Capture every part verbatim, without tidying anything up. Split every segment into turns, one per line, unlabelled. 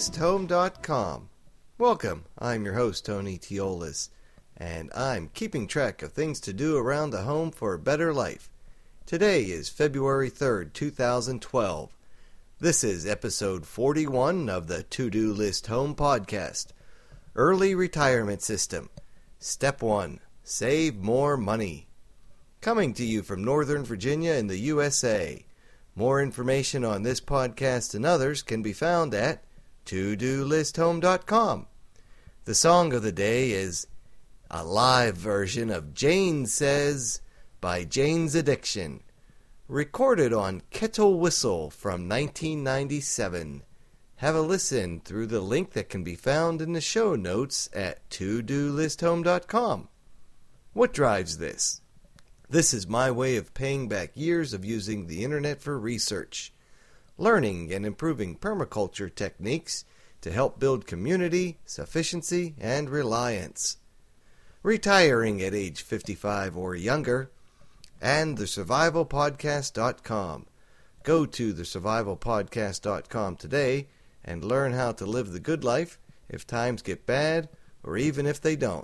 list home dot com. Welcome, I'm your host, Tony Teolis, and I'm keeping track of things to do around the home for a better life. Today is February third, two thousand twelve. This is episode forty-one of the To-Do List Home podcast. Early Retirement System. Step one. Save more money. Coming to you from Northern Virginia in the U S A. More information on this podcast and others can be found at to do list home dot com. The song of the day is a live version of Jane Says by Jane's Addiction, recorded on Kettle Whistle from nineteen ninety-seven. Have a listen through the link that can be found in the show notes at to do list home dot com. What drives this? This is my way of paying back years of using the internet for research, learning and improving permaculture techniques to help build community, sufficiency, and reliance. Retiring at age fifty-five or younger, and the survival podcast dot com. Go to the survival podcast dot com today and learn how to live the good life if times get bad or even if they don't.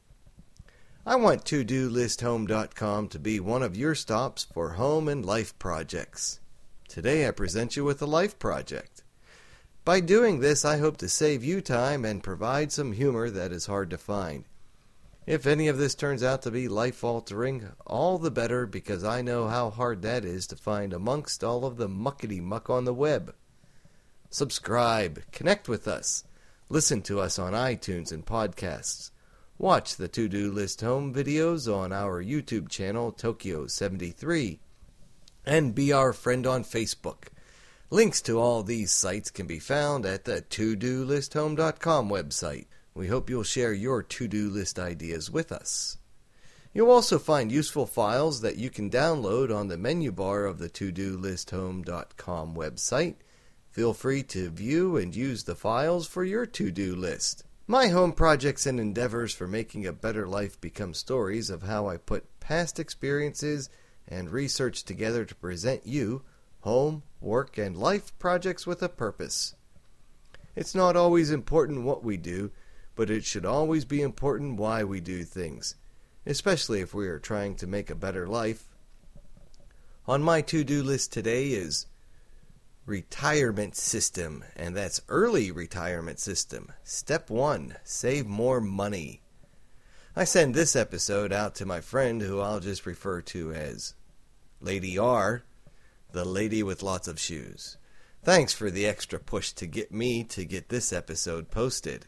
I want to do list home dot com to be one of your stops for home and life projects. Today I present you with a life project. By doing this, I hope to save you time and provide some humor that is hard to find. If any of this turns out to be life-altering, all the better, because I know how hard that is to find amongst all of the muckety-muck on the web. Subscribe, connect with us, listen to us on iTunes and podcasts. Watch the To-Do List Home videos on our YouTube channel, Tokyo seventy-three, and be our friend on Facebook. Links to all these sites can be found at the to do list home dot com website. We hope you'll share your to-do list ideas with us. You'll also find useful files that you can download on the menu bar of the to do list home dot com website. Feel free to view and use the files for your to-do list. My home projects and endeavors for making a better life become stories of how I put past experiences and research together to present you home, work, and life projects with a purpose. It's not always important what we do, but it should always be important why we do things, especially if we are trying to make a better life. On my to-do list today is retirement system, and that's early retirement system. Step one, save more money. I send this episode out to my friend who I'll just refer to as Lady R, the lady with lots of shoes. Thanks for the extra push to get me to get this episode posted.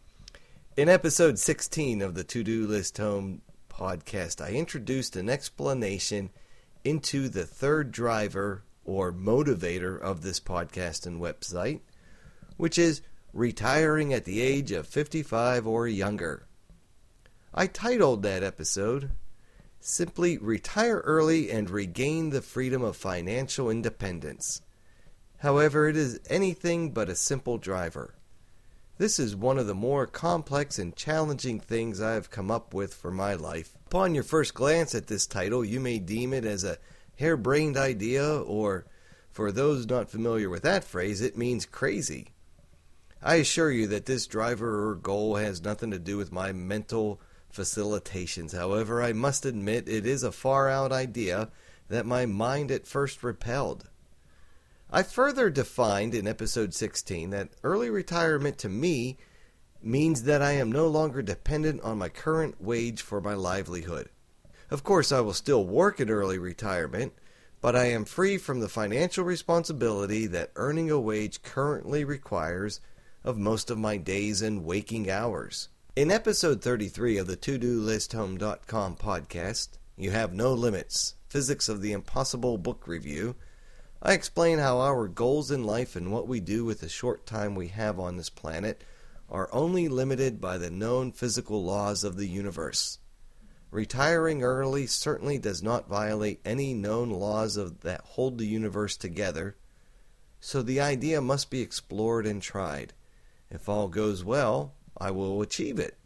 In episode sixteen of the To-Do List Home podcast, I introduced an explanation into the third driver or motivator of this podcast and website, which is retiring at the age of fifty-five or younger. I titled that episode simply Retire Early and Regain the Freedom of Financial Independence. However, it is anything but a simple driver. This is one of the more complex and challenging things I have come up with for my life. Upon your first glance at this title, you may deem it as a harebrained idea, or, for those not familiar with that phrase, it means crazy. I assure you that this driver or goal has nothing to do with my mental facilitations. However, I must admit it is a far-out idea that my mind at first repelled. I further defined in episode sixteen that early retirement to me means that I am no longer dependent on my current wage for my livelihood. Of course, I will still work at early retirement, but I am free from the financial responsibility that earning a wage currently requires of most of my days and waking hours. In episode thirty-three of the to do list home dot com podcast, You Have No Limits, Physics of the Impossible book review, I explain how our goals in life and what we do with the short time we have on this planet are only limited by the known physical laws of the universe. Retiring early certainly does not violate any known laws of that hold the universe together, so the idea must be explored and tried. If all goes well, I will achieve it.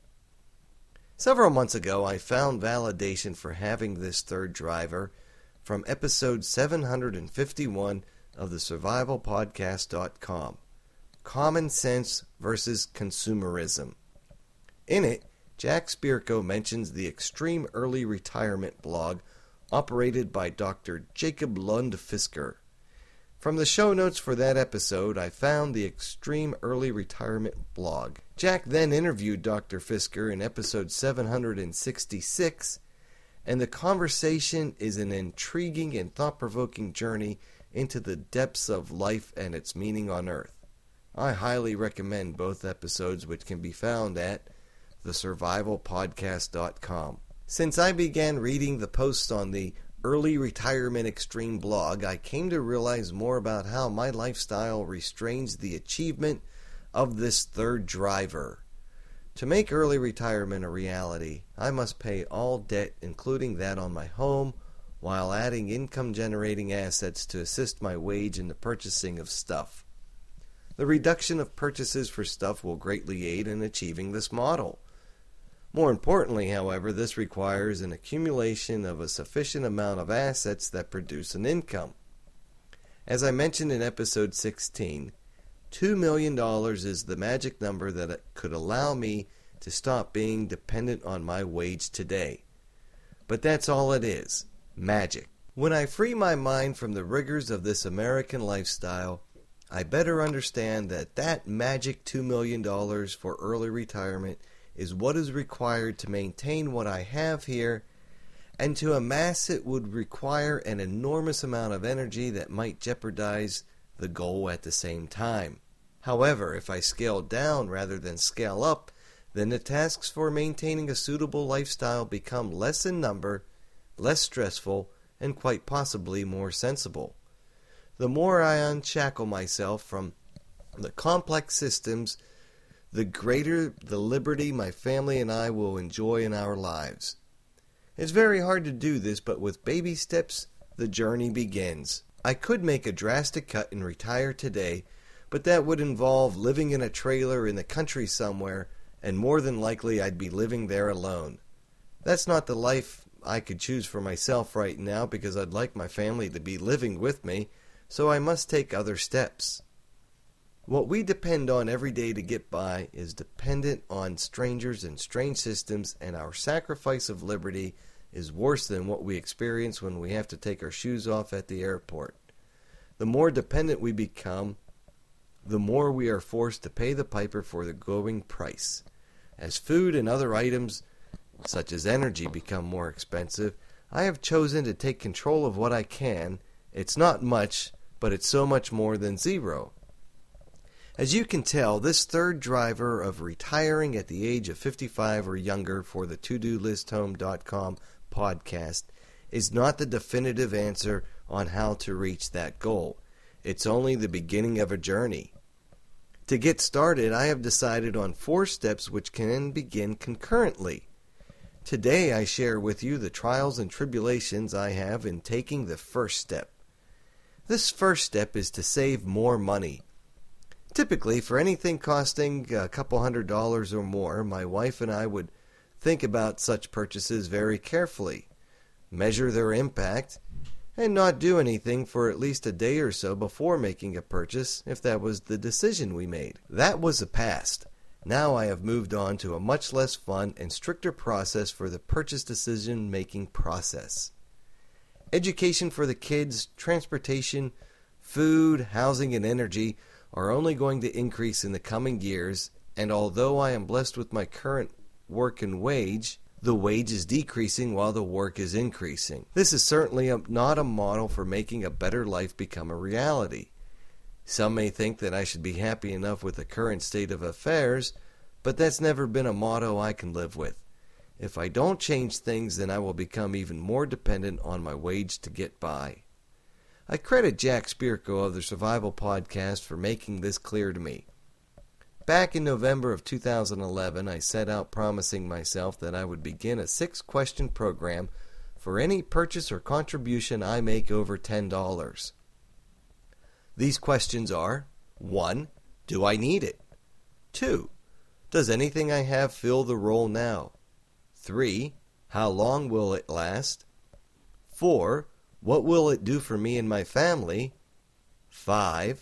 Several months ago, I found validation for having this third driver from episode seven hundred fifty-one of the survival podcast dot com, Common Sense versus Consumerism. In it, Jack Spirko mentions the Extreme Early Retirement blog operated by Doctor Jacob Lund Fisker. From the show notes for that episode, I found the Extreme Early Retirement blog. Jack then interviewed Doctor Fisker in episode seven hundred sixty-six, and the conversation is an intriguing and thought-provoking journey into the depths of life and its meaning on Earth. I highly recommend both episodes, which can be found at the survival podcast dot com. Since I began reading the posts on the Early Retirement Extreme blog, I came to realize more about how my lifestyle restrains the achievement of this third driver. To make early retirement a reality, I must pay all debt, including that on my home, while adding income-generating assets to assist my wage in the purchasing of stuff. The reduction of purchases for stuff will greatly aid in achieving this model. More importantly, however, this requires an accumulation of a sufficient amount of assets that produce an income. As I mentioned in episode sixteen, two million dollars is the magic number that could allow me to stop being dependent on my wage today. But that's all it is, magic. When I free my mind from the rigors of this American lifestyle, I better understand that that magic two million dollars for early retirement is what is required to maintain what I have here, and to amass it would require an enormous amount of energy that might jeopardize the goal at the same time. However, if I scale down rather than scale up, then the tasks for maintaining a suitable lifestyle become less in number, less stressful, and quite possibly more sensible. The more I unshackle myself from the complex systems, the greater the liberty my family and I will enjoy in our lives. It's very hard to do this, but with baby steps, the journey begins. I could make a drastic cut and retire today, but that would involve living in a trailer in the country somewhere, and more than likely I'd be living there alone. That's not the life I could choose for myself right now, because I'd like my family to be living with me, so I must take other steps. What we depend on every day to get by is dependent on strangers and strange systems, and our sacrifice of liberty is worse than what we experience when we have to take our shoes off at the airport. The more dependent we become, the more we are forced to pay the piper for the going price. As food and other items, such as energy, become more expensive, I have chosen to take control of what I can. It's not much, but it's so much more than zero. As you can tell, this third driver of retiring at the age of fifty-five or younger for the to do list home dot com podcast is not the definitive answer on how to reach that goal. It's only the beginning of a journey. To get started, I have decided on four steps which can begin concurrently. Today I share with you the trials and tribulations I have in taking the first step. This first step is to save more money. Typically, for anything costing a couple hundred dollars or more, my wife and I would think about such purchases very carefully, measure their impact, and not do anything for at least a day or so before making a purchase if that was the decision we made. That was the past. Now I have moved on to a much less fun and stricter process for the purchase decision-making process. Education for the kids, transportation, food, housing, and energy are only going to increase in the coming years, and although I am blessed with my current work and wage, the wage is decreasing while the work is increasing. This is certainly a, not a model for making a better life become a reality. Some may think that I should be happy enough with the current state of affairs, but that's never been a motto I can live with. If I don't change things, then I will become even more dependent on my wage to get by. I credit Jack Spirko of the Survival Podcast for making this clear to me. Back in November of two thousand eleven, I set out promising myself that I would begin a six-question program for any purchase or contribution I make over ten dollars. These questions are: one. Do I need it? two. Does anything I have fill the role now? three. How long will it last? four. What will it do for me and my family? five.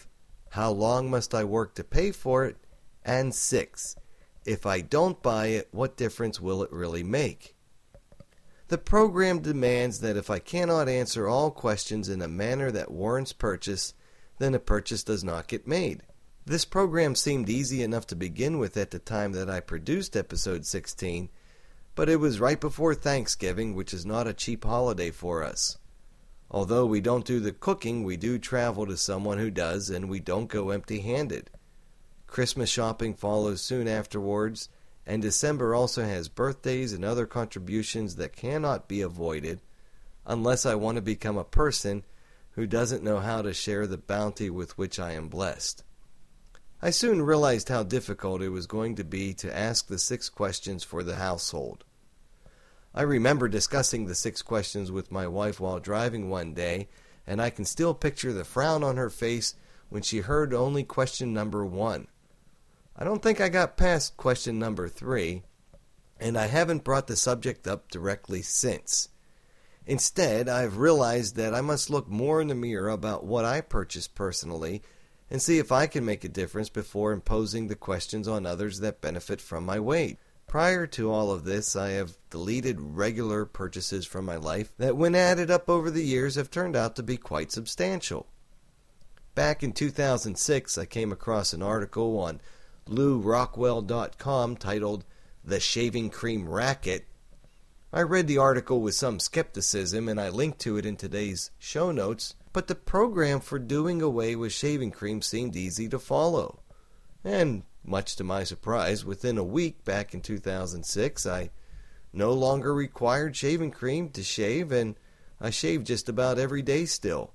how long must I work to pay for it? And six, if I don't buy it, what difference will it really make? The program demands that if I cannot answer all questions in a manner that warrants purchase, then a purchase does not get made. This program seemed easy enough to begin with at the time that I produced episode sixteen, but it was right before Thanksgiving, which is not a cheap holiday for us. Although we don't do the cooking, we do travel to someone who does, and we don't go empty-handed. Christmas shopping follows soon afterwards, and December also has birthdays and other contributions that cannot be avoided, unless I want to become a person who doesn't know how to share the bounty with which I am blessed. I soon realized how difficult it was going to be to ask the six questions for the household. I remember discussing the six questions with my wife while driving one day, and I can still picture the frown on her face when she heard only question number one. I don't think I got past question number three, and I haven't brought the subject up directly since. Instead, I've realized that I must look more in the mirror about what I purchase personally and see if I can make a difference before imposing the questions on others that benefit from my wage. Prior to all of this, I have deleted regular purchases from my life that, when added up over the years, have turned out to be quite substantial. Back in two thousand six, I came across an article on Lew Rockwell dot com titled "The Shaving Cream Racket." I read the article with some skepticism, and I linked to it in today's show notes, but the program for doing away with shaving cream seemed easy to follow. And, much to my surprise, within a week back in two thousand six, I no longer required shaving cream to shave, and I shave just about every day still.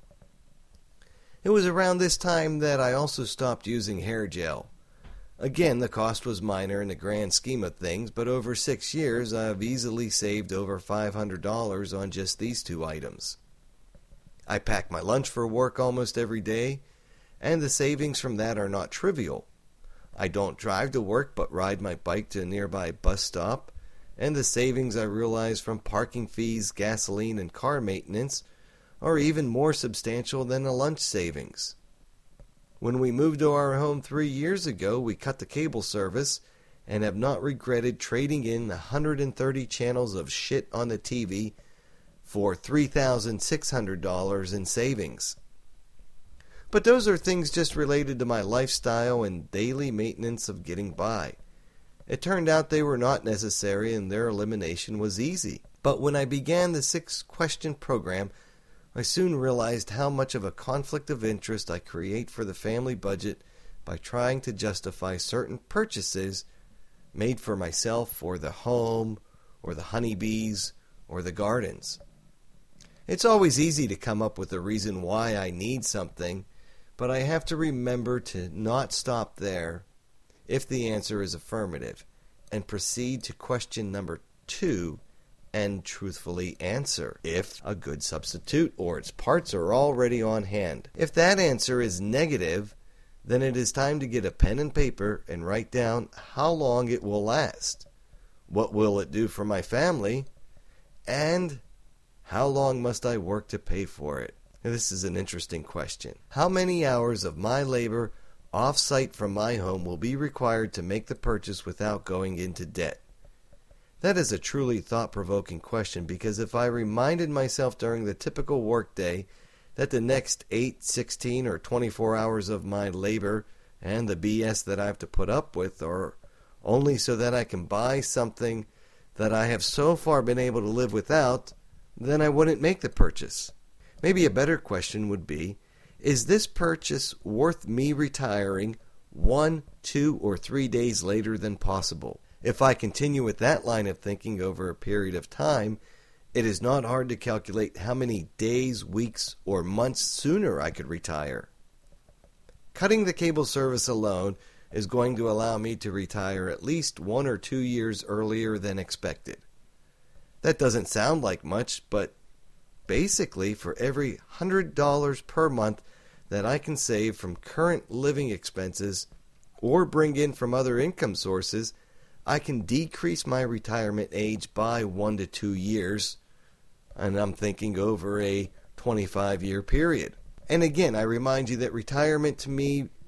It was around this time that I also stopped using hair gel. Again, the cost was minor in the grand scheme of things, but over six years I have easily saved over five hundred dollars on just these two items. I pack my lunch for work almost every day, and the savings from that are not trivial. I don't drive to work but ride my bike to a nearby bus stop, and the savings I realize from parking fees, gasoline, and car maintenance are even more substantial than the lunch savings. When we moved to our home three years ago, we cut the cable service and have not regretted trading in one hundred thirty channels of shit on the T V for three thousand six hundred dollars in savings. But those are things just related to my lifestyle and daily maintenance of getting by. It turned out they were not necessary and their elimination was easy. But when I began the six-question program, I soon realized how much of a conflict of interest I create for the family budget by trying to justify certain purchases made for myself or the home or the honeybees or the gardens. It's always easy to come up with a reason why I need something, but I have to remember to not stop there if the answer is affirmative and proceed to question number two and truthfully answer if a good substitute or its parts are already on hand. If that answer is negative, then it is time to get a pen and paper and write down how long it will last, what will it do for my family, and how long must I work to pay for it. This is an interesting question. How many hours of my labor off-site from my home will be required to make the purchase without going into debt? That is a truly thought-provoking question, because if I reminded myself during the typical workday that the next eight, sixteen, or twenty-four hours of my labor and the B S that I have to put up with are only so that I can buy something that I have so far been able to live without, then I wouldn't make the purchase. Maybe a better question would be, is this purchase worth me retiring one, two, or three days later than possible? If I continue with that line of thinking over a period of time, it is not hard to calculate how many days, weeks, or months sooner I could retire. Cutting the cable service alone is going to allow me to retire at least one or two years earlier than expected. That doesn't sound like much, but basically for every one hundred dollars per month that I can save from current living expenses or bring in from other income sources, I can decrease my retirement age by one to two years, and I'm thinking over a twenty-five year period. And again, I remind you that retirement to me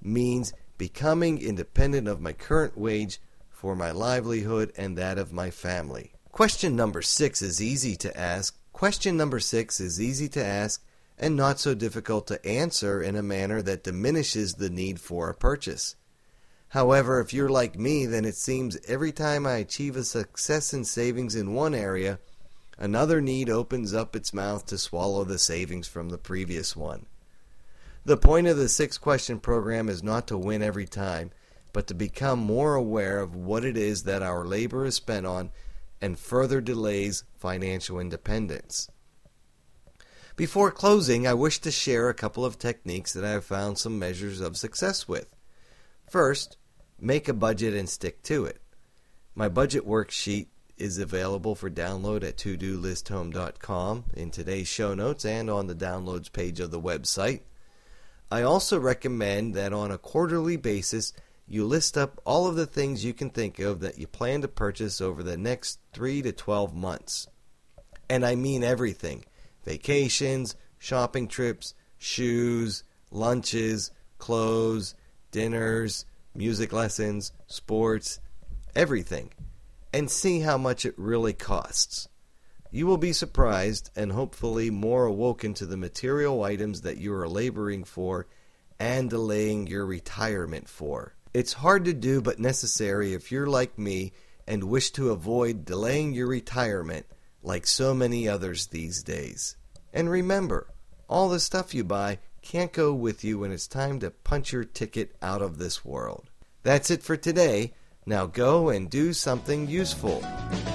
means becoming independent of my current wage for my livelihood and that of my family. Question number six is easy to ask. Question number six is easy to ask and not so difficult to answer in a manner that diminishes the need for a purchase. However, if you're like me, then it seems every time I achieve a success in savings in one area, another need opens up its mouth to swallow the savings from the previous one. The point of the six-question program is not to win every time, but to become more aware of what it is that our labor is spent on and further delays financial independence. Before closing, I wish to share a couple of techniques that I have found some measures of success with. First, make a budget and stick to it. My budget worksheet is available for download at to do list home dot com in today's show notes and on the downloads page of the website. I also recommend that on a quarterly basis, you list up all of the things you can think of that you plan to purchase over the next three to twelve months. And I mean everything. Vacations, shopping trips, shoes, lunches, clothes, dinners, music lessons, sports, everything. And see how much it really costs. You will be surprised and hopefully more awoken to the material items that you are laboring for and delaying your retirement for. It's hard to do but necessary if you're like me and wish to avoid delaying your retirement like so many others these days. And remember, all the stuff you buy can't go with you when it's time to punch your ticket out of this world. That's it for today. Now go and do something useful.